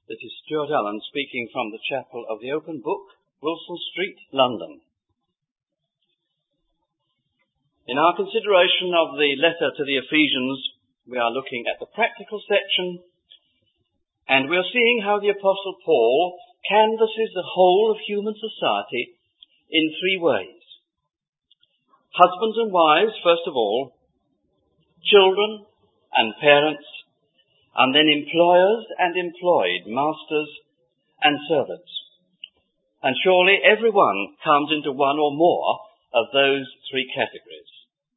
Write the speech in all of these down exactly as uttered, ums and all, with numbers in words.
This is Stuart Allen speaking from the chapel of the Open Book, Wilson Street, London. In our consideration of the letter to the Ephesians, we are looking at the practical section, and we are seeing how the Apostle Paul canvasses the whole of human society in three ways. Husbands and wives, first of all, children and parents, and then employers and employed, masters and servants. And surely everyone comes into one or more of those three categories.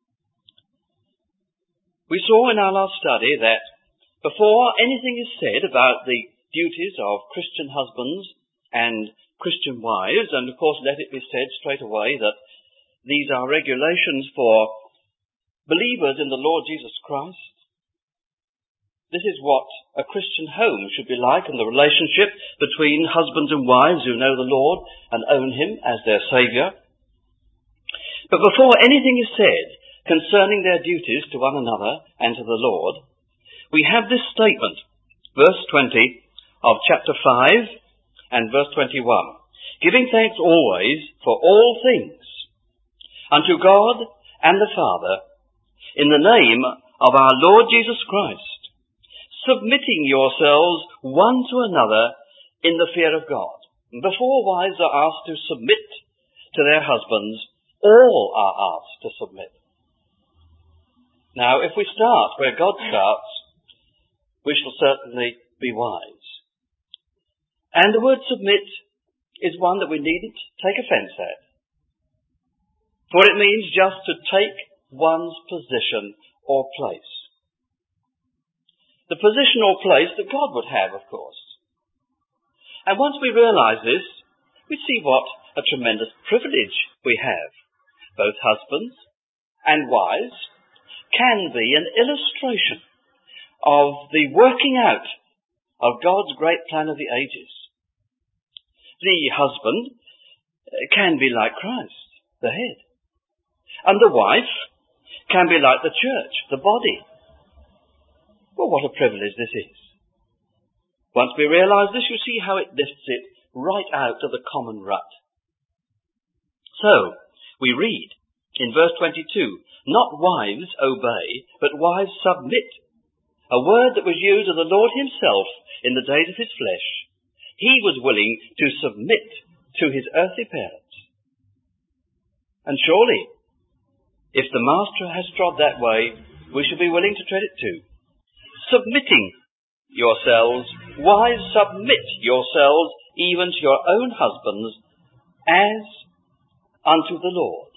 We saw in our last study that before anything is said about the duties of Christian husbands and Christian wives, and of course let it be said straight away that these are regulations for believers in the Lord Jesus Christ. This is what a Christian home should be like, in the relationship between husbands and wives who know the Lord and own Him as their Saviour. But before anything is said concerning their duties to one another and to the Lord, we have this statement, verse twenty of chapter five and verse twenty-one. Giving thanks always for all things unto God and the Father, in the name of our Lord Jesus Christ, submitting yourselves one to another in the fear of God. Before wives are asked to submit to their husbands, all are asked to submit. Now, if we start where God starts, we shall certainly be wise. And the word submit is one that we needn't take offence at. For it means just to take one's position or place. The position or place that God would have, of course. And once we realise this, we see what a tremendous privilege we have. Both husbands and wives can be an illustration of the working out of God's great plan of the ages. The husband can be like Christ, the head. And the wife can be like the church, the body. Well, what a privilege this is. Once we realise this, you see how it lifts it right out of the common rut. So, we read in verse twenty-two, not wives obey, but wives submit. A word that was used of the Lord Himself in the days of His flesh. He was willing to submit to His earthly parents. And surely, if the Master has trod that way, we should be willing to tread it too. Submitting yourselves, wives, submit yourselves even to your own husbands as unto the Lord.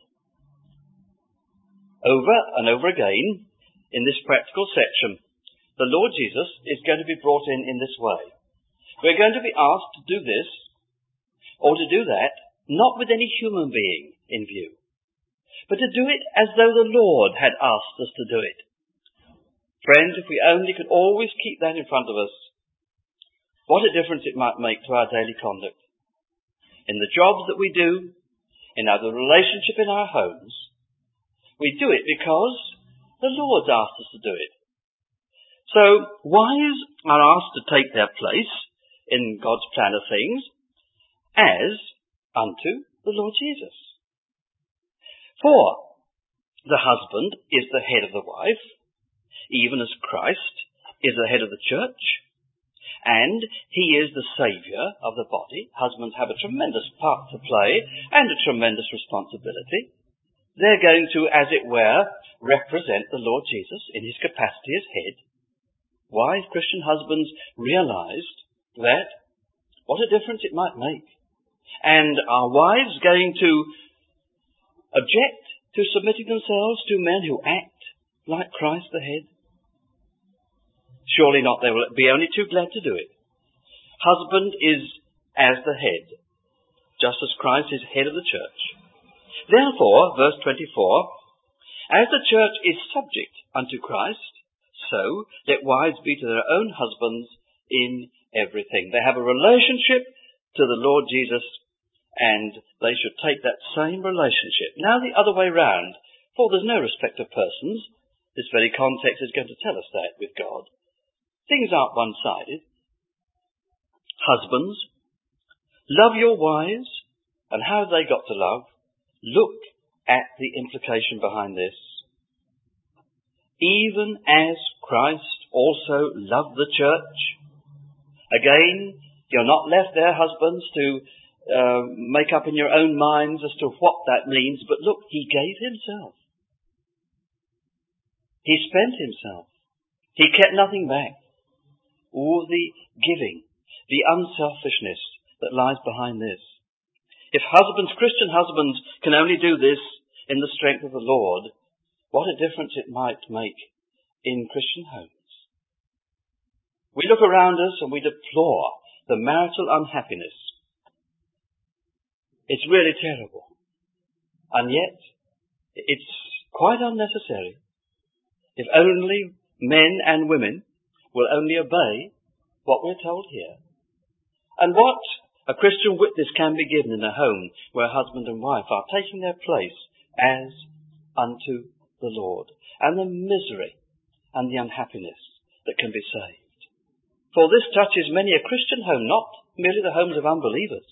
Over and over again, in this practical section, the Lord Jesus is going to be brought in in this way. We're going to be asked to do this or to do that, not with any human being in view, but to do it as though the Lord had asked us to do it. Friends, if we only could always keep that in front of us, what a difference it might make to our daily conduct. In the jobs that we do, in our relationship in our homes, we do it because the Lord's asked us to do it. So, wives are asked to take their place in God's plan of things as unto the Lord Jesus. For the husband is the head of the wife, even as Christ is the head of the church, and He is the Saviour of the body. Husbands have a tremendous part to play and a tremendous responsibility. They're going to, as it were, represent the Lord Jesus in His capacity as head. Wise Christian husbands realised that what a difference it might make. And are wives going to object to submitting themselves to men who act like Christ the head? Surely not. They will be only too glad to do it. Husband is as the head, just as Christ is head of the church. Therefore, verse twenty-four, as the church is subject unto Christ, so let wives be to their own husbands in everything. They have a relationship to the Lord Jesus, and they should take that same relationship. Now the other way round, for there's no respect of persons. This very context is going to tell us that with God. Things aren't one-sided. Husbands, love your wives. And how have they got to love? Look at the implication behind this. Even as Christ also loved the church. Again, you're not left there, husbands, to uh, make up in your own minds as to what that means. But look, he gave himself. He spent himself. He kept nothing back. All the giving, the unselfishness that lies behind this. If husbands, Christian husbands, can only do this in the strength of the Lord, what a difference it might make in Christian homes. We look around us and we deplore the marital unhappiness. It's really terrible. And yet, it's quite unnecessary. If only men and women will only obey what we're told here. And what a Christian witness can be given in a home where husband and wife are taking their place as unto the Lord, and the misery and the unhappiness that can be saved. For this touches many a Christian home, not merely the homes of unbelievers.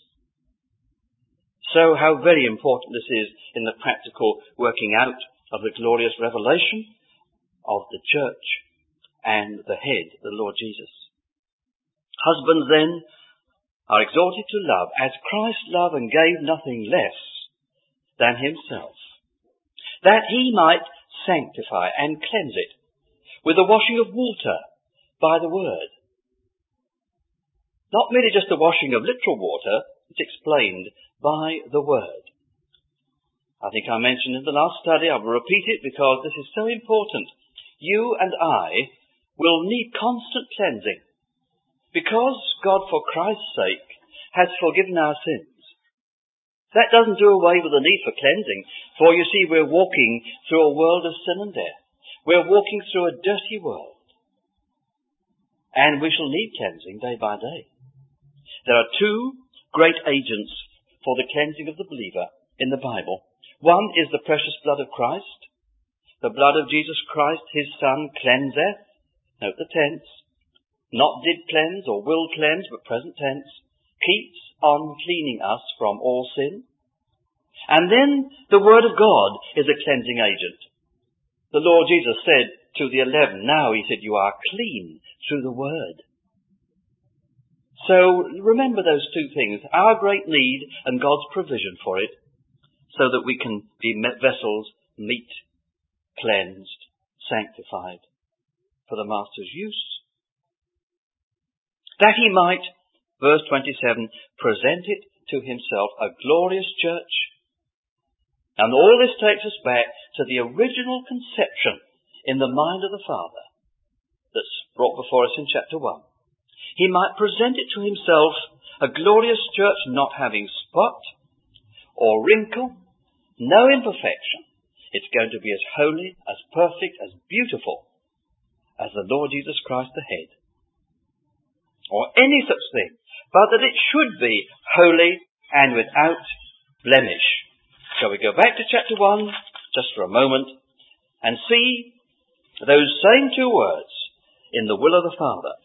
So how very important this is in the practical working out of the glorious revelation of the church and the head, the Lord Jesus. Husbands then are exhorted to love as Christ loved and gave nothing less than himself, that he might sanctify and cleanse it with the washing of water by the word. Not merely just the washing of literal water, it's explained by the word. I think I mentioned in the last study, I will repeat it because this is so important. You and I will need constant cleansing because God, for Christ's sake, has forgiven our sins. That doesn't do away with the need for cleansing, for you see, we're walking through a world of sin and death. We're walking through a dirty world. And we shall need cleansing day by day. There are two great agents for the cleansing of the believer in the Bible. One is the precious blood of Christ. The blood of Jesus Christ, his Son, cleanseth. Note the tense. Not did cleanse or will cleanse, but present tense. Keeps on cleaning us from all sin. And then the Word of God is a cleansing agent. The Lord Jesus said to the eleven, now he said, you are clean through the Word. So remember those two things, our great need and God's provision for it, so that we can be vessels, meet, cleansed, sanctified for the Master's use. That he might, verse twenty-seven, present it to himself a glorious church. And all this takes us back to the original conception in the mind of the Father that's brought before us in chapter one. He might present it to himself a glorious church not having spot or wrinkle, no imperfection. It's going to be as holy, as perfect, as beautiful as the Lord Jesus Christ the head. Or any such thing, but that it should be holy and without blemish. Shall we go back to chapter one, just for a moment, and see those same two words in the will of the Father.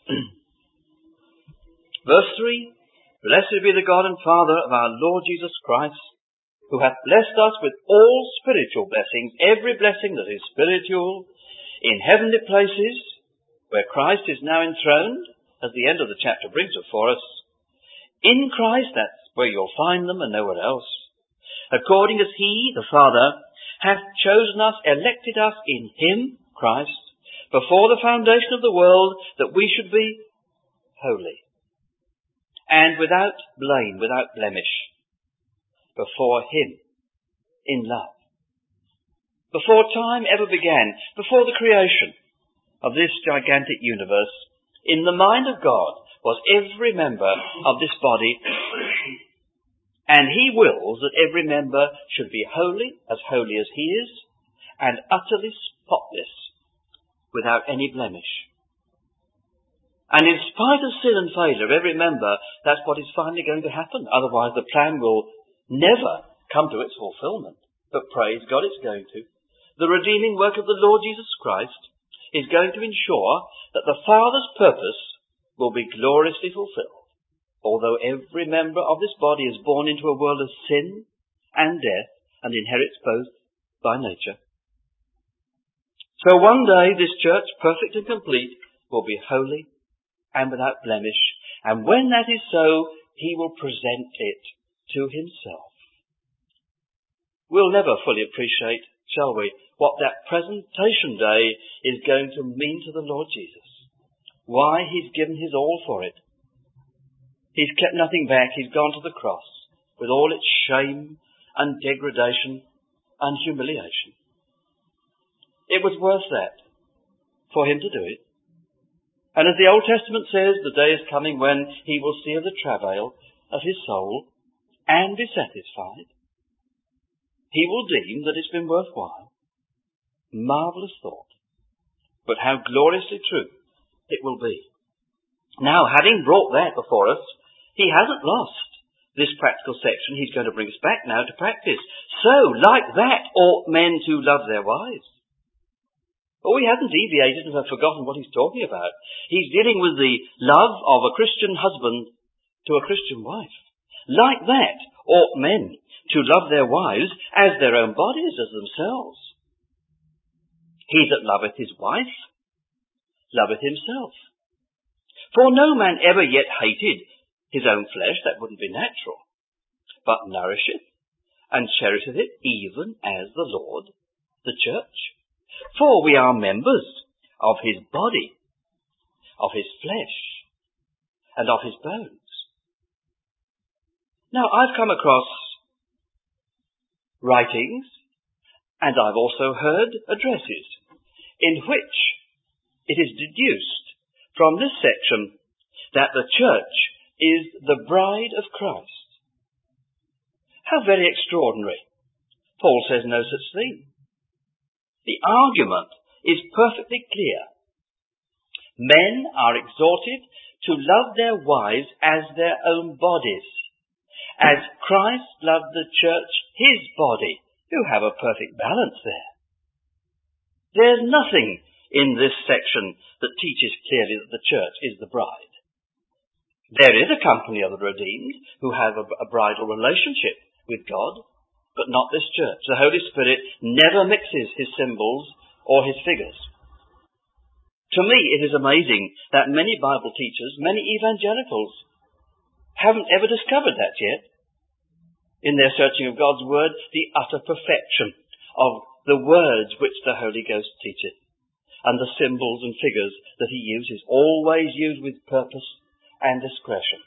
Verse three, blessed be the God and Father of our Lord Jesus Christ, who hath blessed us with all spiritual blessings, every blessing that is spiritual, in heavenly places, where Christ is now enthroned, as the end of the chapter brings it for us. In Christ, that's where you'll find them and nowhere else. According as he, the Father, hath chosen us, elected us in him, Christ, before the foundation of the world, that we should be holy and without blame, without blemish, before him, in love. Before time ever began, before the creation of this gigantic universe, in the mind of God was every member of this body, and he wills that every member should be holy, as holy as he is, and utterly spotless, without any blemish. And in spite of sin and failure of every member, that's what is finally going to happen. Otherwise the plan will never come to its fulfillment. But praise God, it's going to. The redeeming work of the Lord Jesus Christ is going to ensure that the Father's purpose will be gloriously fulfilled. although every member of this body is born into a world of sin and death and inherits both by nature. So one day this church, perfect and complete, will be holy and without blemish, and when that is so, he will present it to himself. We'll never fully appreciate, shall we, what that presentation day is going to mean to the Lord Jesus. Why he's given his all for it. He's kept nothing back. He's gone to the cross with all its shame and degradation and humiliation. It was worth that for him to do it. And as the Old Testament says, the day is coming when he will see the travail of his soul and be satisfied. He will deem that it's been worthwhile. Marvellous thought. But how gloriously true it will be. Now, having brought that before us, he hasn't lost this practical section. He's going to bring us back now to practice. So, like that, ought men to love their wives. Oh, he hasn't deviated and have forgotten what he's talking about. He's dealing with the love of a Christian husband to a Christian wife. Like that, ought men to love their wives as their own bodies, as themselves. He that loveth his wife loveth himself. For no man ever yet hated his own flesh, that wouldn't be natural, but nourisheth and cherisheth it, even as the Lord, the church. For we are members of his body, of his flesh, and of his bones. Now, I've come across writings, and I've also heard addresses, in which it is deduced from this section that the church is the bride of Christ. How very extraordinary. Paul says no such thing. The argument is perfectly clear. Men are exhorted to love their wives as their own bodies, as Christ loved the church, his body. You have a perfect balance there. There's nothing in this section that teaches clearly that the church is the bride. There is a company of the redeemed who have a, a bridal relationship with God, but not this church. The Holy Spirit never mixes his symbols or his figures. To me, it is amazing that many Bible teachers, many evangelicals, haven't ever discovered that yet. In their searching of God's Word, the utter perfection of the words which the Holy Ghost teacheth, and the symbols and figures that he uses, always used with purpose and discretion.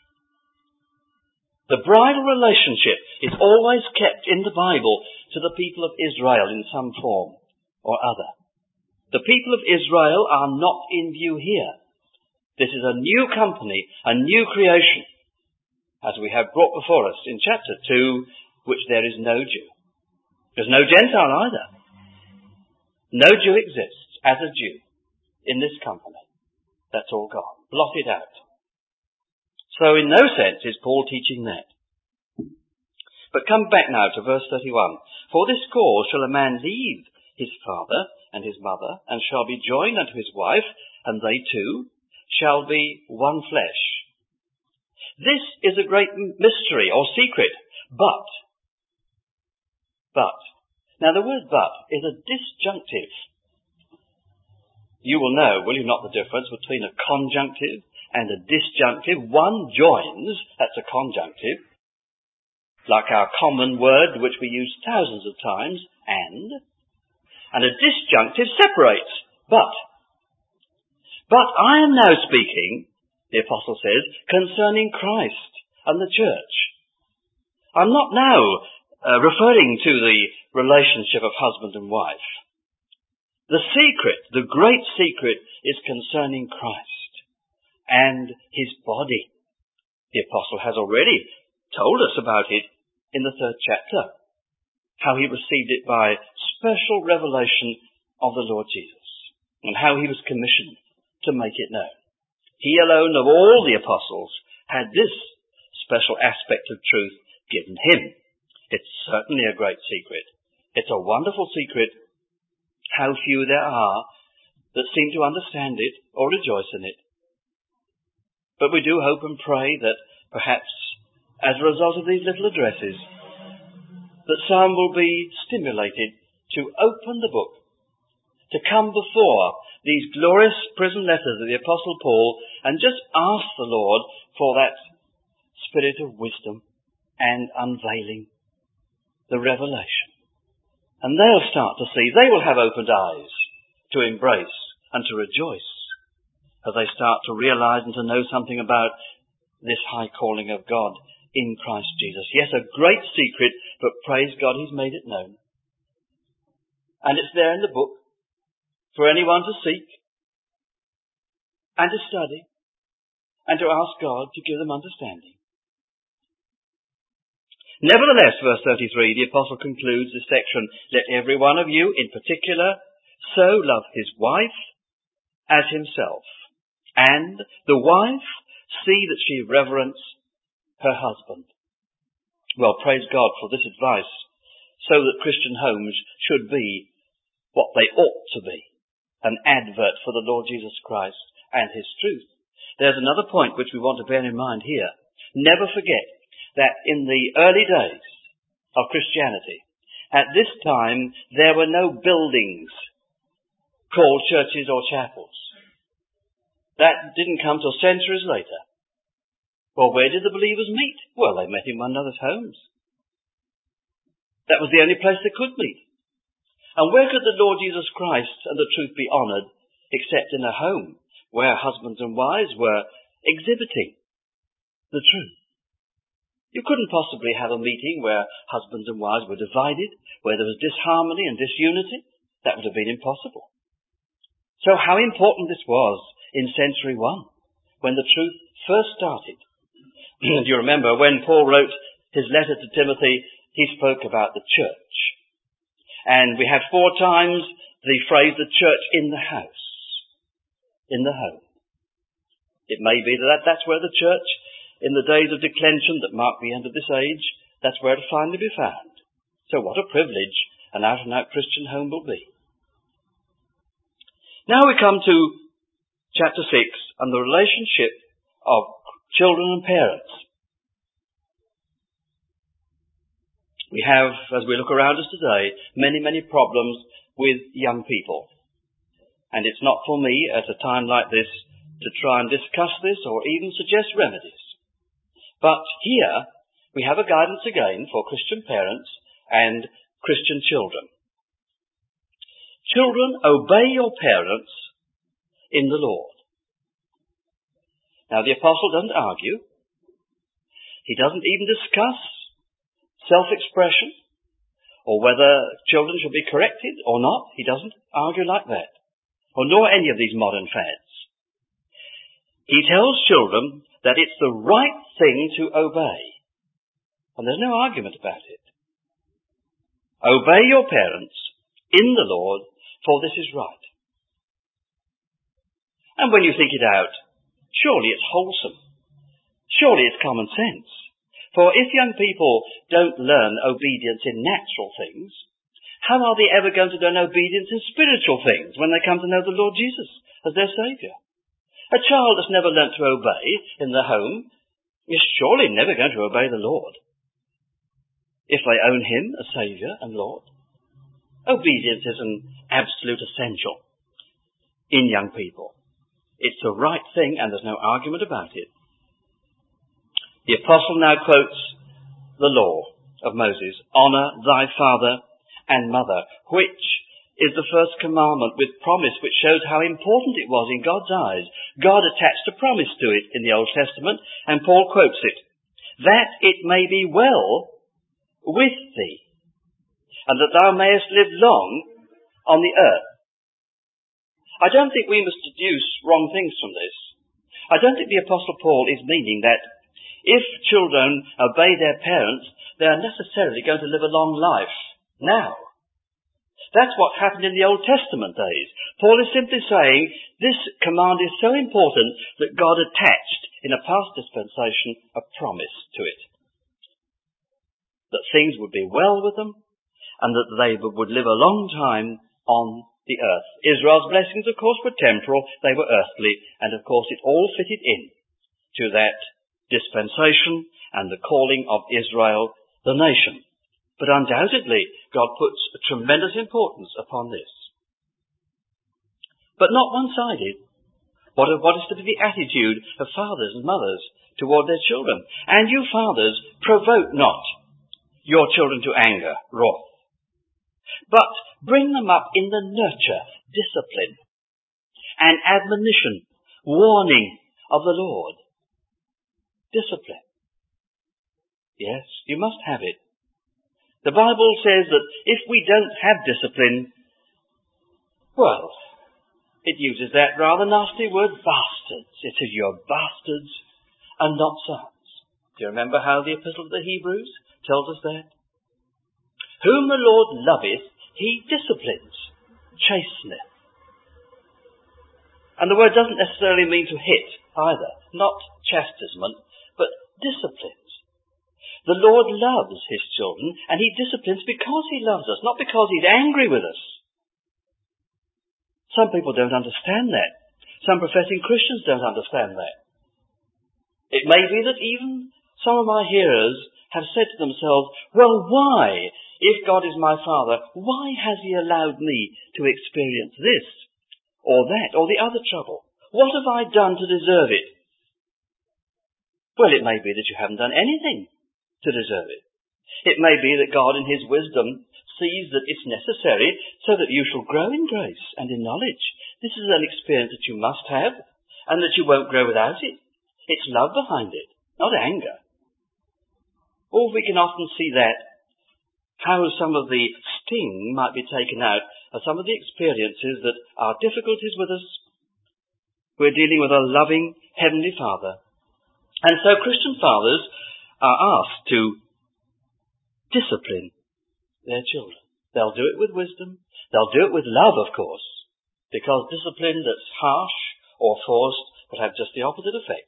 The bridal relationship is always kept in the Bible to the people of Israel in some form or other. The people of Israel are not in view here. This is a new company, a new creation, as we have brought before us in chapter two, which there is no Jew. There's no Gentile either. No Jew exists as a Jew in this company. That's all gone, blotted out. So in no sense is Paul teaching that. But come back now to verse thirty-one. For this cause shall a man leave his father and his mother, and shall be joined unto his wife, and they two shall be one flesh. This is a great mystery or secret, but, but, now the word but is a disjunctive. You will know, will you not, the difference between a conjunctive and a disjunctive? One joins, that's a conjunctive, like our common word which we use thousands of times, and, and a disjunctive separates, but. But I am now speaking, the apostle says, concerning Christ and the church. I'm not now uh, referring to the relationship of husband and wife. The secret, the great secret, is concerning Christ and his body. The apostle has already told us about it in the third chapter, how he received it by special revelation of the Lord Jesus, and how he was commissioned to make it known. He alone of all the apostles had this special aspect of truth given him. It's certainly a great secret. It's a wonderful secret. How few there are that seem to understand it or rejoice in it. But we do hope and pray that perhaps as a result of these little addresses, that some will be stimulated to open the book, to come before these glorious prison letters of the Apostle Paul and just ask the Lord for that spirit of wisdom and unveiling, the revelation. And they'll start to see, they will have opened eyes to embrace and to rejoice as they start to realize and to know something about this high calling of God in Christ Jesus. Yes, a great secret, but praise God, He's made it known. And it's there in the book for anyone to seek and to study and to ask God to give them understanding. Nevertheless, verse thirty-three, the Apostle concludes this section, let every one of you in particular so love his wife as himself, and the wife see that she reverence her husband. Well, praise God for this advice, so that Christian homes should be what they ought to be, an advert for the Lord Jesus Christ and His truth. There's another point which we want to bear in mind here. Never forget that in the early days of Christianity, at this time, there were no buildings called churches or chapels. That didn't come till centuries later. Well, where did the believers meet? Well, they met in one another's homes. That was the only place they could meet. And where could the Lord Jesus Christ and the truth be honoured except in a home where husbands and wives were exhibiting the truth? You couldn't possibly have a meeting where husbands and wives were divided, where there was disharmony and disunity. That would have been impossible. So how important this was in century one, when the truth first started. Do you remember when Paul wrote his letter to Timothy, he spoke about the church. And we have four times the phrase, the church in the house, in the home. It may be that that's where the church, in the days of declension that mark the end of this age, that's where it'll finally be found. So what a privilege an out-and-out Christian home will be. Now we come to chapter six and the relationship of children and parents. We have, as we look around us today, many, many problems with young people. And it's not for me at a time like this to try and discuss this or even suggest remedies. But here we have a guidance again for Christian parents and Christian children. Children, obey your parents in the Lord. Now the Apostle doesn't argue. He doesn't even discuss self-expression, or whether children should be corrected or not. He doesn't argue like that, or nor any of these modern fads. He tells children that it's the right thing to obey, and there's no argument about it. Obey your parents in the Lord, for this is right. And when you think it out, surely it's wholesome. Surely it's common sense. For if young people don't learn obedience in natural things, how are they ever going to learn obedience in spiritual things when they come to know the Lord Jesus as their Saviour? A child that's never learnt to obey in the home is surely never going to obey the Lord if they own Him as Saviour and Lord. Obedience is an absolute essential in young people. It's the right thing and there's no argument about it. The Apostle now quotes the law of Moses, honour thy father and mother, which is the first commandment with promise, which shows how important it was in God's eyes. God attached a promise to it in the Old Testament, and Paul quotes it, that it may be well with thee, and that thou mayest live long on the earth. I don't think we must deduce wrong things from this. I don't think the Apostle Paul is meaning that if children obey their parents, they are necessarily going to live a long life now. That's what happened in the Old Testament days. Paul is simply saying this command is so important that God attached in a past dispensation a promise to it. That things would be well with them and that they would live a long time on the earth. Israel's blessings, of course, were temporal, they were earthly, and of course it all fitted in to that dispensation and the calling of Israel, the nation. But undoubtedly, God puts a tremendous importance upon this. But not one-sided. What, what is to be the attitude of fathers and mothers toward their children? And you fathers, provoke not your children to anger, wrath, but bring them up in the nurture, discipline, and admonition, warning of the Lord. Discipline. Yes, you must have it. The Bible says that if we don't have discipline, well, it uses that rather nasty word, bastards. It says you're bastards and not sons. Do you remember how the Epistle to the Hebrews tells us that? Whom the Lord loveth, he disciplines, chasteneth. And the word doesn't necessarily mean to hit either. Not chastisement, but disciplines. The Lord loves his children, and he disciplines because he loves us, not because he's angry with us. Some people don't understand that. Some professing Christians don't understand that. It may be that even some of my hearers have said to themselves, well, why, if God is my Father, why has he allowed me to experience this, or that, or the other trouble? What have I done to deserve it? Well, it may be that you haven't done anything to deserve it. It may be that God in his wisdom sees that it's necessary so that you shall grow in grace and in knowledge. This is an experience that you must have and that you won't grow without it. It's love behind it, not anger. Or we can often see that, how some of the sting might be taken out of some of the experiences that are difficulties with us. We're dealing with a loving Heavenly Father. And so Christian fathers are asked to discipline their children. They'll do it with wisdom. They'll do it with love, of course, because discipline that's harsh or forced will have just the opposite effect.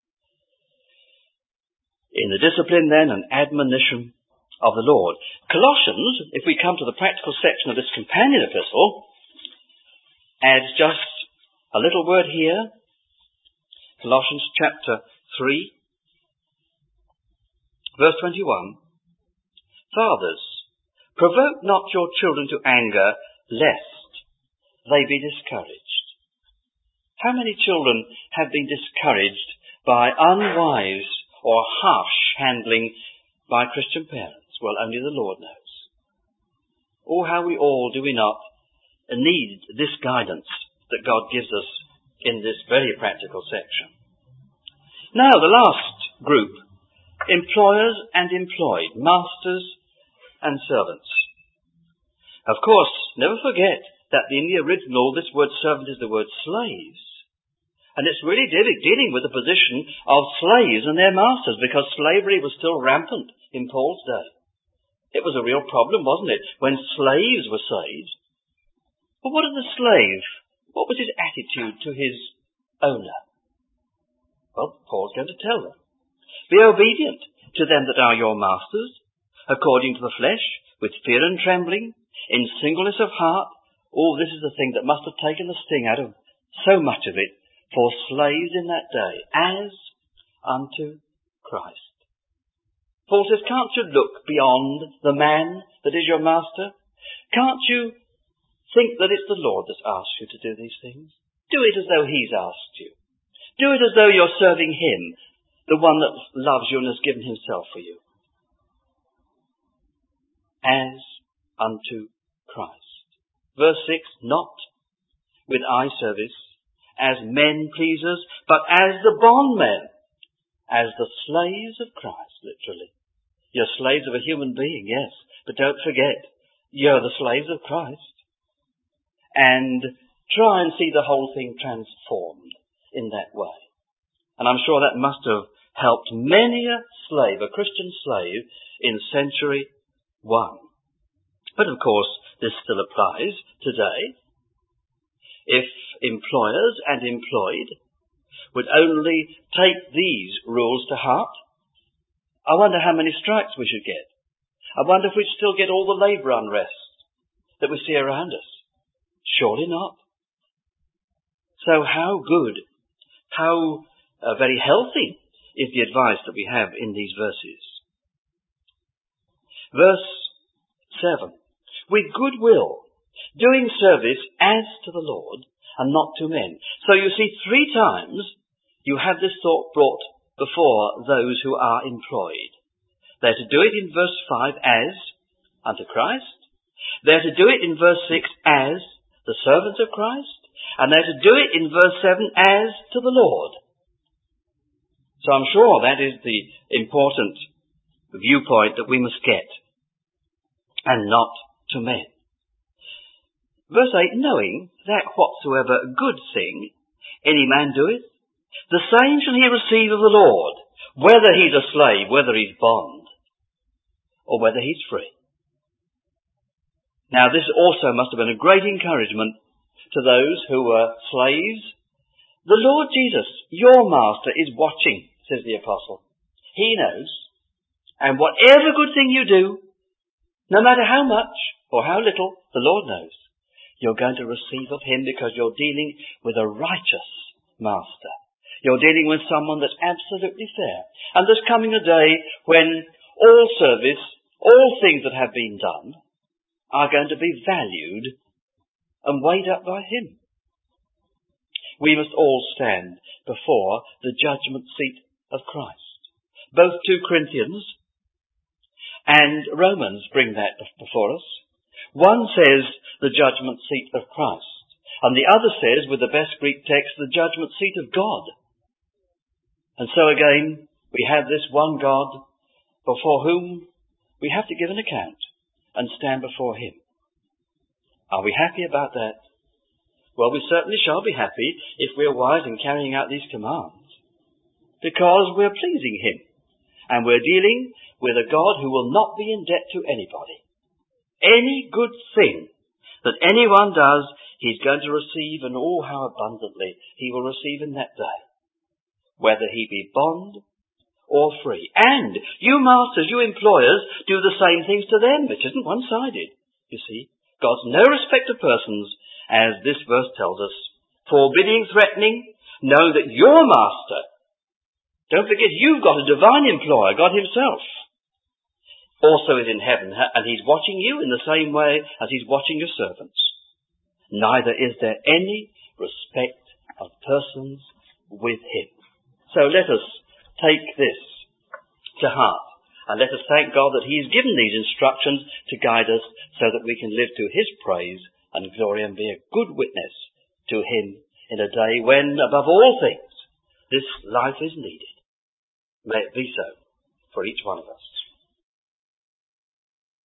In the discipline, then, and admonition of the Lord. Colossians, if we come to the practical section of this companion epistle, adds just a little word here. Colossians chapter three, verse twenty-one. Fathers, provoke not your children to anger, lest they be discouraged. How many children have been discouraged by unwise or harsh handling by Christian parents? Well, only the Lord knows. Oh, how we all, do we not, need this guidance that God gives us in this very practical section. Now, the last group, employers and employed, masters and servants. Of course, never forget that in the original this word servant is the word slaves. And it's really dealing with the position of slaves and their masters, because slavery was still rampant in Paul's day. It was a real problem, wasn't it, when slaves were saved? But what of the slave? What was his attitude to his owner? Well, Paul's going to tell them. Be obedient to them that are your masters, according to the flesh, with fear and trembling, in singleness of heart. All this is the thing that must have taken the sting out of so much of it for slaves in that day, as unto Christ. Paul says, can't you look beyond the man that is your master? Can't you think that it's the Lord that's asked you to do these things? Do it as though he's asked you. Do it as though you're serving him, the one that loves you and has given himself for you. As unto Christ. Verse six, not with eye service, as men pleasers, but as the bondmen, as the slaves of Christ, literally. You're slaves of a human being, yes, but don't forget, you're the slaves of Christ. And try and see the whole thing transformed in that way. And I'm sure that must have helped many a slave, a Christian slave, in century one. But of course, this still applies today. If employers and employed would only take these rules to heart, I wonder how many strikes we should get. I wonder if we'd still get all the labour unrest that we see around us. Surely not. So how good, how uh, very healthy is the advice that we have in these verses. Verse seven. With good will, doing service as to the Lord and not to men. So you see, three times you have this thought brought before those who are employed. They're to do it in verse five as unto Christ. They're to do it in verse six as the servants of Christ. And they're to do it in verse seven as to the Lord. So I'm sure that is the important viewpoint that we must get. And not to men. Verse eight, knowing that whatsoever good thing any man doeth, the same shall he receive of the Lord, whether he's a slave, whether he's bond, or whether he's free. Now this also must have been a great encouragement to those who were slaves. The Lord Jesus, your master, is watching, says the apostle. He knows. And whatever good thing you do, no matter how much or how little, the Lord knows. You're going to receive of him because you're dealing with a righteous master. You're dealing with someone that's absolutely fair. And there's coming a day when all service, all things that have been done, are going to be valued and weighed up by him. We must all stand before the judgment seat of Christ. Both two Corinthians and Romans bring that before us. One says the judgment seat of Christ, and the other says, with the best Greek text, the judgment seat of God. And so again, we have this one God before whom we have to give an account and stand before him. Are we happy about that? Well, we certainly shall be happy if we're wise in carrying out these commands, because we're pleasing him, and we're dealing with a God who will not be in debt to anybody. Any good thing that anyone does, he's going to receive, and oh, how abundantly he will receive in that day, whether he be bond or free. And you masters, you employers, do the same things to them. It isn't one-sided, you see. God's no respect of persons, as this verse tells us, forbidding, threatening, knowing that your master, don't forget you've got a divine employer, God himself, also is in heaven, and he's watching you in the same way as he's watching your servants. Neither is there any respect of persons with him. So let us take this to heart, and let us thank God that he's given these instructions to guide us so that we can live to his praise and glory and be a good witness to him in a day when, above all things, this life is needed. May it be so for each one of us.